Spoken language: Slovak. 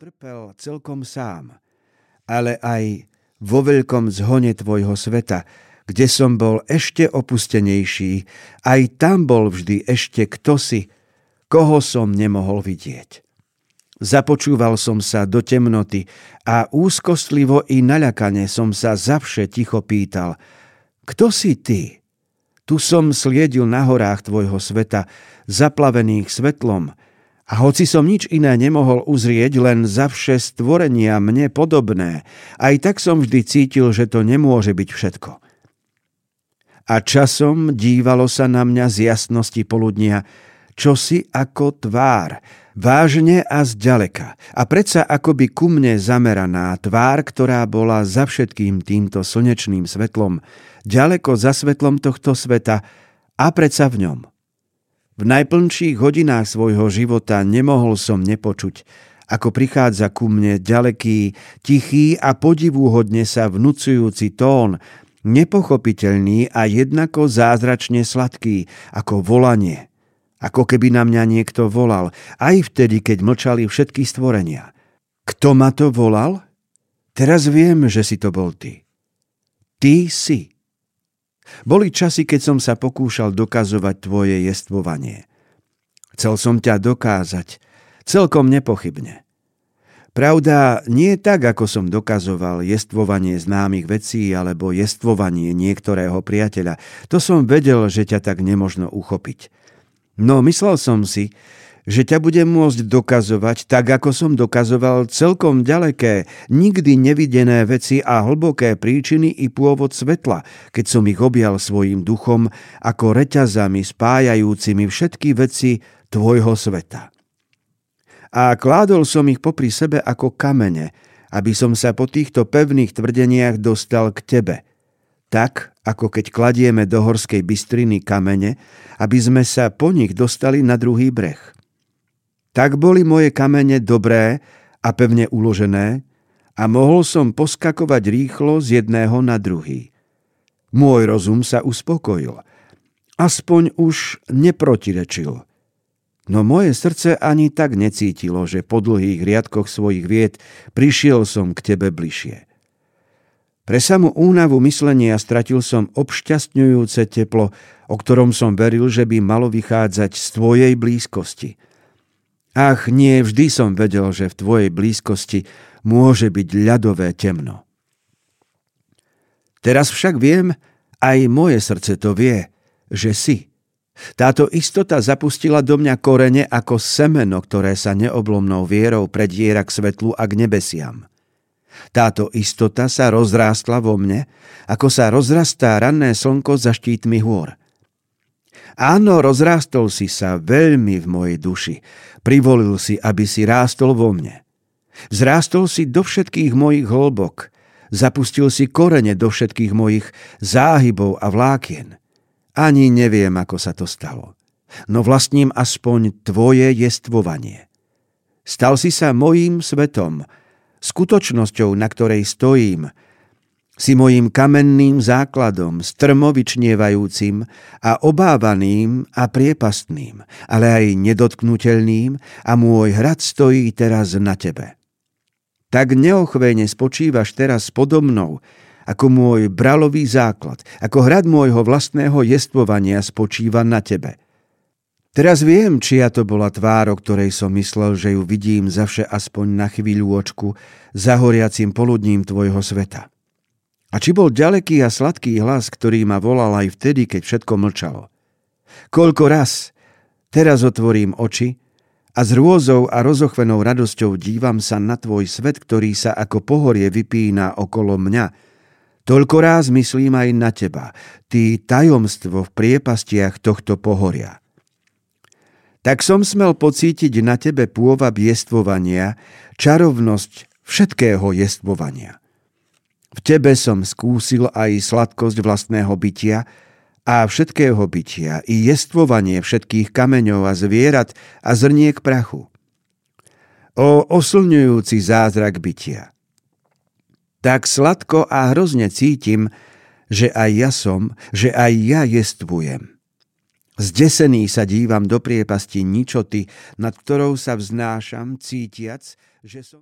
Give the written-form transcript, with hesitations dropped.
trpel celkom sám, ale aj vo veľkom zhone tvojho sveta, kde som bol ešte opustenejší, aj tam bol vždy ešte ktosi, koho som nemohol vidieť. Započúval som sa do temnoty a úzkostlivo i naľakane som sa zavše ticho pýtal: Kto si ty? Tu som sliedil na horách tvojho sveta, zaplavených svetlom, a hoci som nič iné nemohol uzrieť, len zavše stvorenia mne podobné, aj tak som vždy cítil, že to nemôže byť všetko. A časom dívalo sa na mňa z jasnosti poludnia čosi ako tvár, vážne a zďaleka, a predsa akoby ku mne zameraná tvár, ktorá bola za všetkým týmto slnečným svetlom, ďaleko za svetlom tohto sveta a predsa v ňom. V najplnších hodinách svojho života nemohol som nepočuť, ako prichádza ku mne ďaleký, tichý a podivúhodne sa vnúcujúci tón, nepochopiteľný a jednako zázračne sladký, ako volanie. Ako keby na mňa niekto volal, aj vtedy, keď mlčali všetky stvorenia. Kto ma to volal? Teraz viem, že si to bol ty. Ty si. Boli časy, keď som sa pokúšal dokazovať tvoje jestvovanie. Chcel som ťa dokázať, celkom nepochybne. Pravda, nie tak, ako som dokazoval jestvovanie známych vecí alebo jestvovanie niektorého priateľa. To som vedel, že ťa tak nemožno uchopiť. No myslel som si, že ťa budem môcť dokazovať tak, ako som dokazoval celkom ďaleké, nikdy nevidené veci a hlboké príčiny i pôvod svetla, keď som ich objal svojím duchom ako reťazami spájajúcimi všetky veci tvojho sveta. A kládol som ich popri sebe ako kamene, aby som sa po týchto pevných tvrdeniach dostal k tebe, tak, ako keď kladieme do horskej bystriny kamene, aby sme sa po nich dostali na druhý breh. Tak boli moje kamene dobré a pevne uložené a mohol som poskakovať rýchlo z jedného na druhý. Môj rozum sa uspokojil. Aspoň už neprotirečil. No moje srdce ani tak necítilo, že po dlhých riadkoch svojich vied prišiel som k tebe bližšie. Pre samú únavu myslenia stratil som obšťastňujúce teplo, o ktorom som veril, že by malo vychádzať z tvojej blízkosti. Ach, nie vždy som vedel, že v tvojej blízkosti môže byť ľadové temno. Teraz však viem, aj moje srdce to vie, že si. Táto istota zapustila do mňa korene ako semeno, ktoré sa neoblomnou vierou prediera k svetlu a k nebesiam. Táto istota sa rozrástla vo mne, ako sa rozrastá ranné slnko za štítmi hôr. Áno, rozrástol si sa veľmi v mojej duši. Privolil si, aby si rástol vo mne. Vzrástol si do všetkých mojich hĺbok. Zapustil si korene do všetkých mojich záhybov a vlákien. Ani neviem, ako sa to stalo. No vlastním aspoň tvoje jestvovanie. Stal si sa mojím svetom, skutočnosťou, na ktorej stojím. Si mojím kamenným základom, strmo vyčnievajúcim a obávaným a priepastným, ale aj nedotknutelným, a môj hrad stojí teraz na tebe. Tak neochvejne spočívaš teraz podo mnou, ako môj bralový základ, ako hrad môjho vlastného jestvovania spočíva na tebe. Teraz viem, čia to bola tvár, o ktorej som myslel, že ju vidím zavše aspoň na chvíľočku za horiacim poludním tvojho sveta. A či bol ďaleký a sladký hlas, ktorý ma volal aj vtedy, keď všetko mlčalo. Koľko raz, teraz otvorím oči a s hrôzou a rozochvenou radosťou dívam sa na tvoj svet, ktorý sa ako pohorie vypína okolo mňa. Toľko ráz myslím aj na teba, ty tajomstvo v priepastiach tohto pohoria. Tak som smel pocítiť na tebe pôvab jestvovania, čarovnosť všetkého jestvovania. V tebe som skúsil aj sladkosť vlastného bytia a všetkého bytia i jestvovanie všetkých kameňov a zvierat a zrniek prachu. O oslňujúci zázrak bytia. Tak sladko a hrozne cítim, že aj ja jestvujem. Zdesený sa dívam do priepasti ničoty, nad ktorou sa vznášam, cítiac, že som...